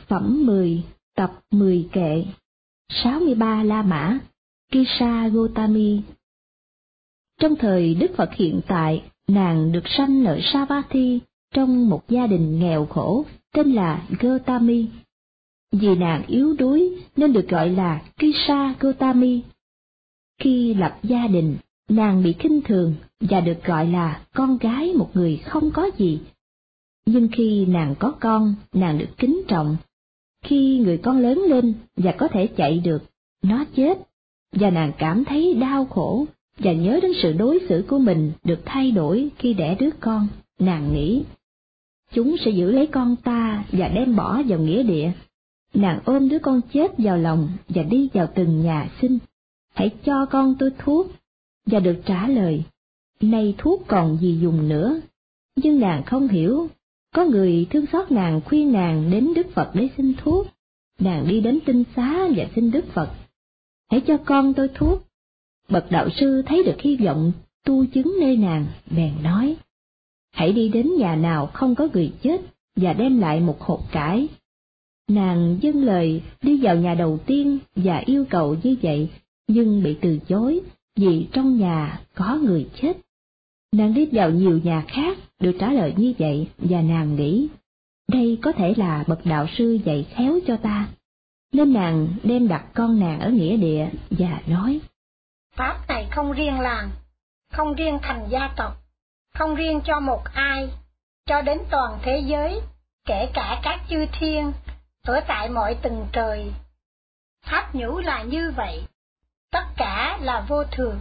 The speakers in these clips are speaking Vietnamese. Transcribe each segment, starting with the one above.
Phẩm 10, tập 10 kệ, 63 La Mã, Kisa Gotami. Trong thời Đức Phật hiện tại, nàng được sanh ở Savatthi trong một gia đình nghèo khổ tên là Gotami. Vì nàng yếu đuối nên được gọi là Kisa Gotami. Khi lập gia đình, nàng bị khinh thường và được gọi là con gái một người không có gì. Nhưng khi nàng có con, nàng được kính trọng. Khi người con lớn lên và có thể chạy được, nó chết, và nàng cảm thấy đau khổ và nhớ đến sự đối xử của mình được thay đổi khi đẻ đứa con. Nàng nghĩ, chúng sẽ giữ lấy con ta và đem bỏ vào nghĩa địa. Nàng ôm đứa con chết vào lòng và đi vào từng nhà xin, hãy cho con tôi thuốc, và được trả lời, nay thuốc còn gì dùng nữa. Nhưng nàng không hiểu, có người thương xót nàng khuyên nàng đến Đức Phật để xin thuốc. Nàng đi đến tinh xá và xin Đức Phật, hãy cho con tôi thuốc. Bậc đạo sư thấy được hy vọng tu chứng nơi nàng, bèn nói, hãy đi đến nhà nào không có người chết và đem lại một hột cải. Nàng dâng lời đi vào nhà đầu tiên và yêu cầu như vậy, nhưng bị từ chối vì trong nhà có người chết. Nàng đi vào nhiều nhà khác, được trả lời như vậy, và nàng nghĩ, đây có thể là bậc đạo sư dạy khéo cho ta. Nên nàng đem đặt con nàng ở nghĩa địa và nói, pháp này không riêng làng, không riêng thành gia tộc, không riêng cho một ai, cho đến toàn thế giới, kể cả các chư thiên, ở tại mọi tầng trời. Pháp nhũ là như vậy, tất cả là vô thường.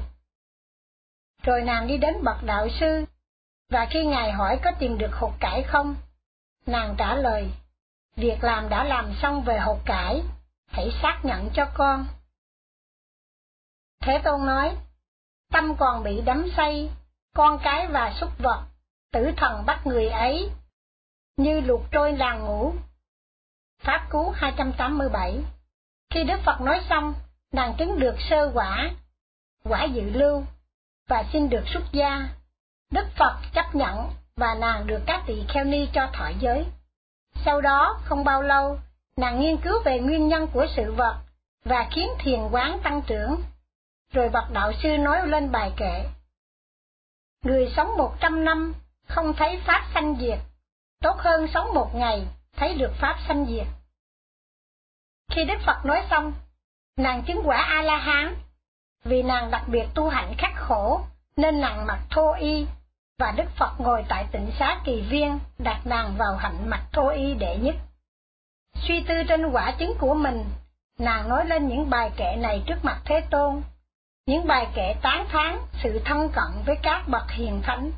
Rồi nàng đi đến bậc đạo sư, và khi ngài hỏi có tìm được hột cải không, nàng trả lời, việc làm đã làm xong về hột cải, hãy xác nhận cho con. Thế Tôn nói, tâm còn bị đắm say, con cái và súc vật, tử thần bắt người ấy, như luộc trôi làng ngũ. Pháp Cú 287. Khi Đức Phật nói xong, nàng chứng được sơ quả, quả dự lưu, và xin được xuất gia. Đức Phật chấp nhận, và nàng được các tỳ kheo ni cho thọ giới. Sau đó, không bao lâu, nàng nghiên cứu về nguyên nhân của sự vật, và khiến thiền quán tăng trưởng. Rồi bậc đạo sư nói lên bài kệ, người sống 100 năm, không thấy pháp sanh diệt, tốt hơn sống một ngày, thấy được pháp sanh diệt. Khi Đức Phật nói xong, nàng chứng quả A-la-hán. Vì nàng đặc biệt tu hạnh khắc khổ, nên nàng mặc thô y, và Đức Phật ngồi tại tịnh xá Kỳ Viên, đặt nàng vào hạnh mặc thô y đệ nhất. Suy tư trên quả chứng của mình, nàng nói lên những bài kệ này trước mặt Thế Tôn, những bài kệ tán thán sự thân cận với các bậc hiền thánh.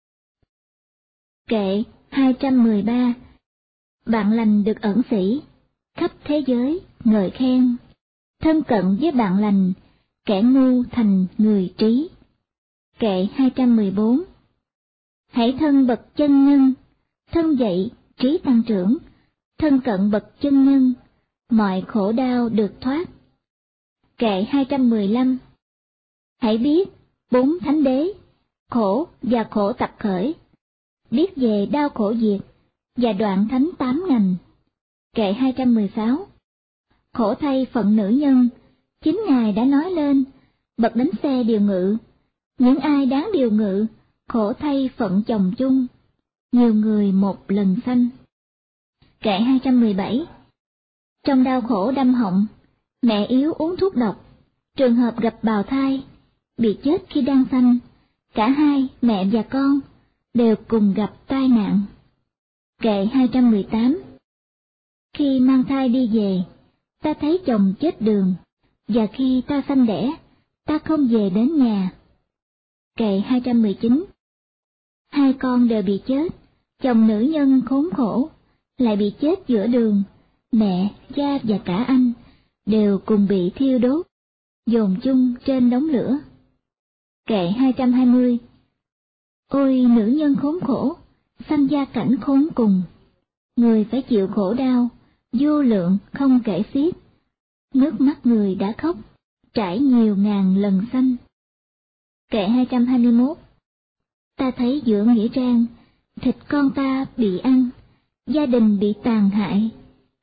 Kệ 213. Bạn lành được ẩn sĩ, khắp thế giới ngợi khen, thân cận với bạn lành, kẻ ngu thành người trí. Kệ 214. Hãy thân bậc chân nhân, thân dậy trí tăng trưởng, thân cận bậc chân nhân, mọi khổ đau được thoát. Kệ 215. Hãy biết bốn thánh đế, khổ và khổ tập khởi, biết về đau khổ diệt và đoạn thánh 8 ngành. Kệ 216. Khổ thay phận nữ nhân, chính Ngài đã nói lên, bậc đánh xe điều ngự, những ai đáng điều ngự, khổ thay phận chồng chung, nhiều người một lần sanh. Kệ 217. Trong đau khổ đâm họng, mẹ yếu uống thuốc độc, trường hợp gặp bào thai, bị chết khi đang sanh, cả hai, mẹ và con, đều cùng gặp tai nạn. Kệ 218. Khi mang thai đi về, ta thấy chồng chết đường, và khi ta sanh đẻ, ta không về đến nhà. Kệ 219. Hai con đều bị chết, chồng nữ nhân khốn khổ, lại bị chết giữa đường, mẹ, cha và cả anh, đều cùng bị thiêu đốt, dồn chung trên đống lửa. Kệ 220. Ôi nữ nhân khốn khổ, sanh gia cảnh khốn cùng, người phải chịu khổ đau, vô lượng không kể xiết, nước mắt người đã khóc, trải nhiều ngàn lần sanh. Kệ 221. Ta thấy giữa nghĩa trang, thịt con ta bị ăn, gia đình bị tàn hại,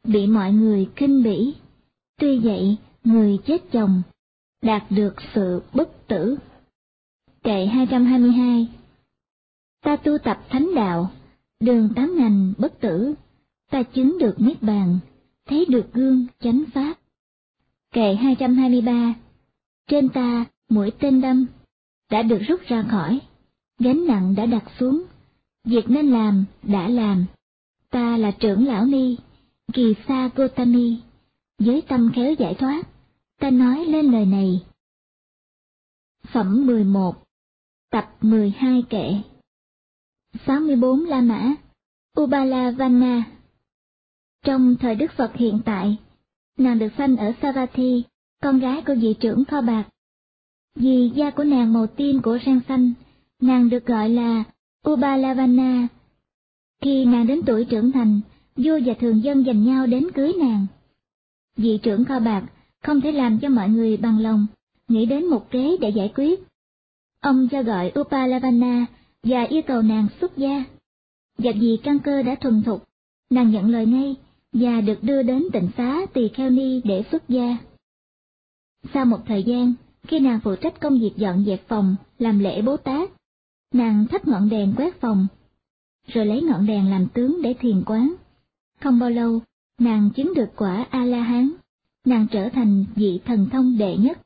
bị mọi người khinh bỉ. Tuy vậy, người chết chồng đạt được sự bất tử. Kệ 222. Ta tu tập thánh đạo, đường tám ngành bất tử, ta chứng được niết bàn, thấy được gương chánh pháp. Kệ 223. Trên ta mũi tên đâm đã được rút ra khỏi, gánh nặng đã đặt xuống, việc nên làm đã làm. Ta là trưởng lão Ni, Kỳ Sa Gotami, với tâm khéo giải thoát, ta nói lên lời này. Phẩm 11. Tập 12 kệ. 64 La Mã, Ubalavana. Trong thời Đức Phật hiện tại, nàng được sanh ở Savatthi, con gái của vị trưởng kho bạc. Vì da của nàng màu tim của sen xanh, nàng được gọi là Ubalavana. Khi nàng đến tuổi trưởng thành, vua và thường dân giành nhau đến cưới nàng. Vị trưởng kho bạc không thể làm cho mọi người bằng lòng, nghĩ đến một kế để giải quyết. Ông cho gọi Ubalavana và yêu cầu nàng xuất gia. Và vì căn cơ đã thuần thục, nàng nhận lời ngay và được đưa đến tịnh xá Tỳ Kheo Ni để xuất gia. Sau một thời gian, khi nàng phụ trách công việc dọn dẹp phòng, làm lễ Bố Tát, nàng thắp ngọn đèn quét phòng, rồi lấy ngọn đèn làm tướng để thiền quán. Không bao lâu, nàng chứng được quả A-la-hán, nàng trở thành vị thần thông đệ nhất.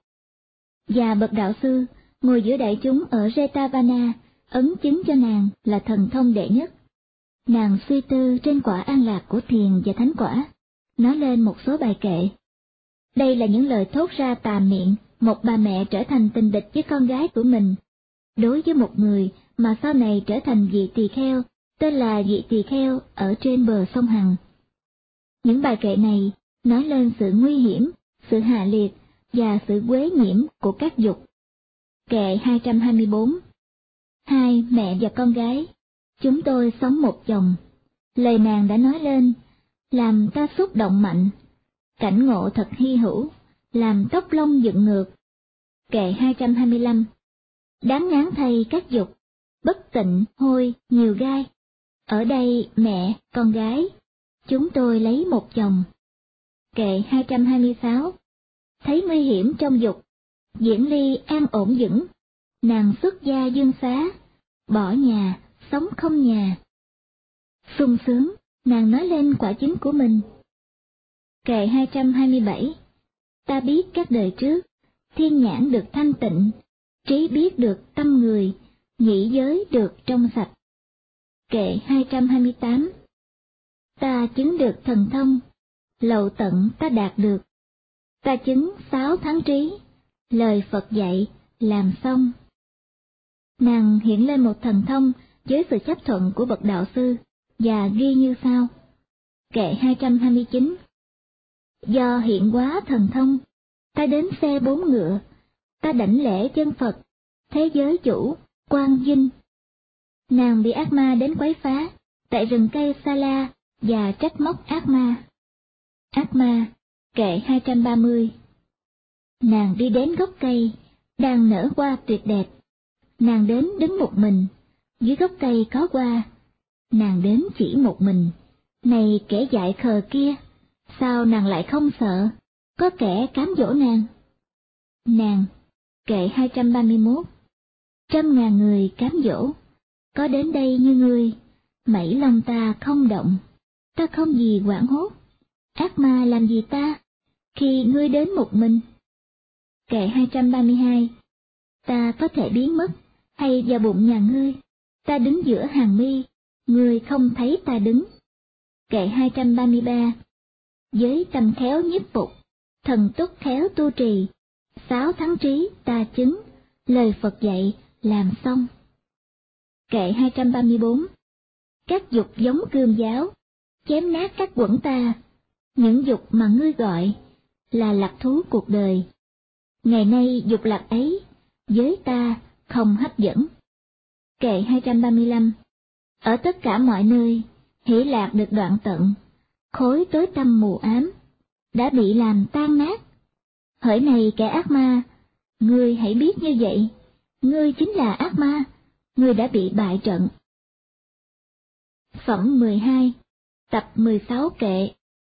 Và bậc đạo sư ngồi giữa đại chúng ở Jetavana ấn chứng cho nàng là thần thông đệ nhất. Nàng suy tư trên quả an lạc của thiền và thánh quả, nói lên một số bài kệ. Đây là những lời thốt ra tà miệng một bà mẹ trở thành tình địch với con gái của mình, đối với một người mà sau này trở thành vị tỳ kheo, tên là vị tỳ kheo ở trên bờ sông Hằng. Những bài kệ này nói lên sự nguy hiểm, sự hạ liệt và sự quế nhiễm của các dục. Kệ 224. Hai mẹ và con gái, chúng tôi sống một chồng. Lời nàng đã nói lên, làm ta xúc động mạnh. Cảnh ngộ thật hy hữu, làm tóc lông dựng ngược. Kệ 225. Đáng ngán thay các dục, bất tịnh, hôi, nhiều gai. Ở đây mẹ, con gái, chúng tôi lấy một chồng. Kệ 226. Thấy nguy hiểm trong dục, diễn ly an ổn vững, nàng xuất gia dương xá, bỏ nhà, sống không nhà. Sung sướng, nàng nói lên quả chứng của mình. Kệ 227. Ta biết các đời trước, thiên nhãn được thanh tịnh, trí biết được tâm người, nhĩ giới được trong sạch. Kệ 228. Ta chứng được thần thông, lậu tận ta đạt được. Ta chứng 6 tháng trí, lời Phật dạy, làm xong. Nàng hiện lên một thần thông với sự chấp thuận của bậc đạo sư, và ghi như sau. Kệ 229. Do hiện hóa thần thông, ta đến xe 4 ngựa, ta đảnh lễ chân Phật, thế giới chủ, quang vinh. Nàng bị ác ma đến quấy phá, tại rừng cây Sa La, và trách móc ác ma. Ác ma, kệ 230. Nàng đi đến gốc cây, đang nở hoa tuyệt đẹp. Nàng đến đứng một mình, dưới gốc cây có hoa. Nàng đến chỉ một mình, này kẻ dại khờ kia, sao nàng lại không sợ, có kẻ cám dỗ nàng. Nàng, kệ 231. 100.000 người cám dỗ, có đến đây như ngươi, mảy lòng ta không động, ta không gì hoảng hốt. Ác ma làm gì ta, khi ngươi đến một mình. Kệ 232. Ta có thể biến mất, hay vào bụng nhà ngươi, ta đứng giữa hàng mi, ngươi không thấy ta đứng. Kệ 233. Với tâm khéo nhiếp phục, thần túc khéo tu trì, 6 tháng trí ta chứng, lời Phật dạy, làm xong. Kệ 234. Các dục giống cương giáo, chém nát các quẩn ta, những dục mà ngươi gọi là lạc thú cuộc đời. Ngày nay dục lạc ấy, với ta không hấp dẫn. Kệ 235. Ở tất cả mọi nơi, hỷ lạc được đoạn tận, khối tối tăm mù ám, đã bị làm tan nát. Hỡi này kẻ ác ma, ngươi hãy biết như vậy, ngươi chính là ác ma, ngươi đã bị bại trận. Phẩm 12. Tập 16 kệ.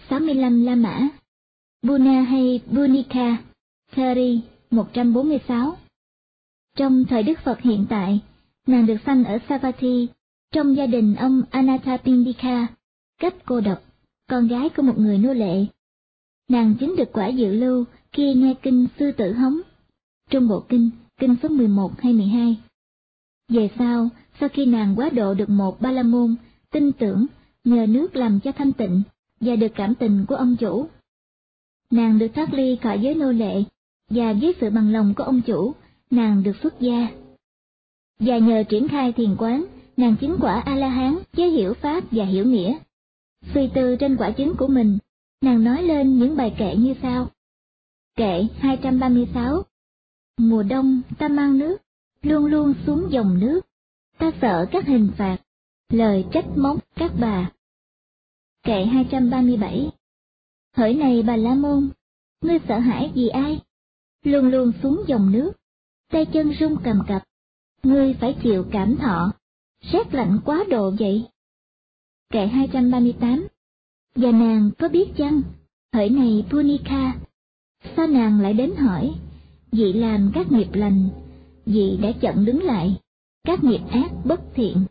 65 La Mã. Buna hay Bunika, Thari 146. Trong thời Đức Phật hiện tại, nàng được sanh ở Savatthi, trong gia đình ông Anathapindika, cách cô độc, con gái của một người nô lệ. Nàng chính được quả dự lưu khi nghe kinh Sư Tử Hống, trong bộ kinh số 11 hay 12. Về sau khi nàng quá độ được một Ba La Môn, tin tưởng nhờ nước làm cho thanh tịnh và được cảm tình của ông chủ, nàng được thoát ly khỏi giới nô lệ, và với sự bằng lòng của ông chủ, nàng được xuất gia. Và nhờ triển khai thiền quán, nàng chứng quả A-la-hán với hiểu pháp và hiểu nghĩa. Suy tư trên quả chứng của mình, nàng nói lên những bài kệ như sau. Kệ 236. Mùa đông ta mang nước, luôn luôn xuống dòng nước, ta sợ các hình phạt, lời trách móc các bà. Kệ 237. Hỡi này Bà La Môn, ngươi sợ hãi vì ai? Luôn luôn xuống dòng nước, tay chân run cầm cập, ngươi phải chịu cảm thọ, rét lạnh quá độ vậy. Kệ 238. Và nàng có biết chăng, hỡi này Punika, sao nàng lại đến hỏi, vị làm các nghiệp lành, vị đã chặn đứng lại các nghiệp ác bất thiện.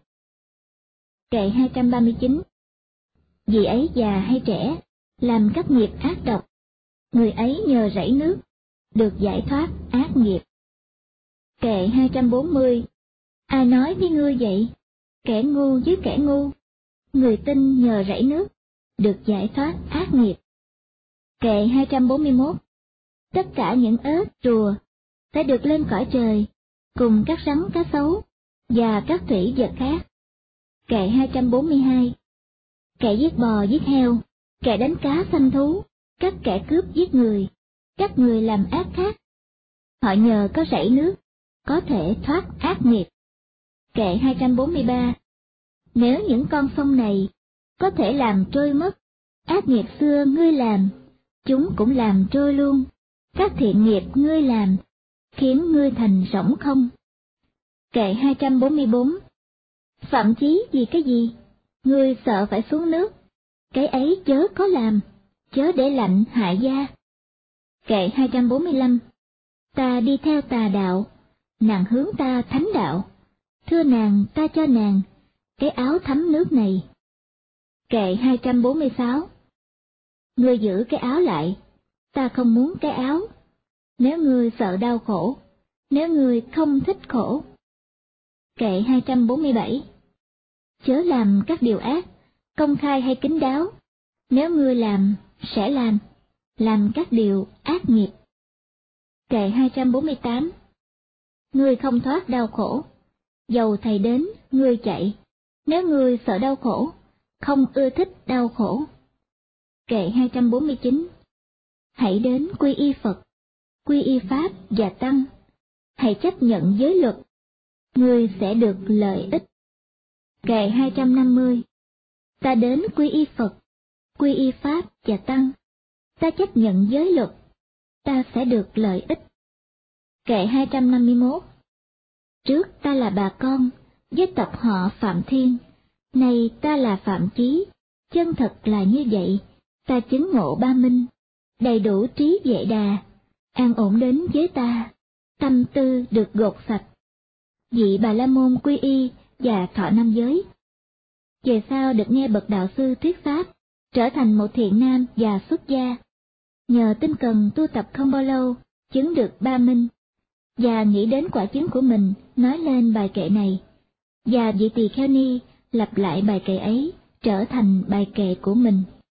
Kệ 239. Vị ấy già hay trẻ, làm các nghiệp ác độc, người ấy nhờ rảy nước, được giải thoát ác nghiệp. Kệ 240. Ai nói với ngươi vậy? Kẻ ngu với kẻ ngu, người tin nhờ rảy nước, được giải thoát ác nghiệp. Kệ 241. Tất cả những ếch, rùa phải được lên cõi trời, cùng các rắn cá sấu và các thủy vật khác. Kệ 242. Kẻ giết bò giết heo, kẻ đánh cá săn thú, các kẻ cướp giết người, các người làm ác khác, họ nhờ có rảy nước, có thể thoát ác nghiệp. Kệ 243. Nếu những con sông này có thể làm trôi mất ác nghiệp xưa ngươi làm, chúng cũng làm trôi luôn các thiện nghiệp ngươi làm, khiến ngươi thành rỗng không. Kệ 244. Phạm chí vì cái gì? Ngươi sợ phải xuống nước, cái ấy chớ có làm, chớ để lạnh hại da. Kệ 245. Ta đi theo tà đạo, nàng hướng ta thánh đạo, thưa nàng ta cho nàng cái áo thấm nước này. Kệ 246. Ngươi giữ cái áo lại, ta không muốn cái áo, nếu ngươi sợ đau khổ, nếu ngươi không thích khổ. Kệ 247. Chớ làm các điều ác, công khai hay kín đáo, nếu ngươi làm, sẽ làm các điều ác nghiệp. Kệ 248. Ngươi không thoát đau khổ, dầu thầy đến, ngươi chạy, nếu ngươi sợ đau khổ, không ưa thích đau khổ. Kệ 249. Hãy đến quy y Phật, quy y Pháp và Tăng, hãy chấp nhận giới luật, ngươi sẽ được lợi ích. Kệ 250. Ta đến quy y Phật, quy y Pháp và Tăng, ta chấp nhận giới luật, ta sẽ được lợi ích. Kệ 251. Trước ta là bà con, với tộc họ Phạm Thiên, nay ta là Phạm Chí, chân thật là như vậy, ta chứng ngộ ba minh, đầy đủ trí vệ đà, an ổn đến với ta, tâm tư được gột sạch. Vị Bà La Môn quy y và thọ năm giới. Về sau được nghe bậc đạo sư thuyết pháp, trở thành một thiện nam và xuất gia. Nhờ tinh cần tu tập không bao lâu, chứng được ba minh, và nghĩ đến quả chứng của mình, nói lên bài kệ này, và vị tỳ kheo ni lặp lại bài kệ ấy trở thành bài kệ của mình.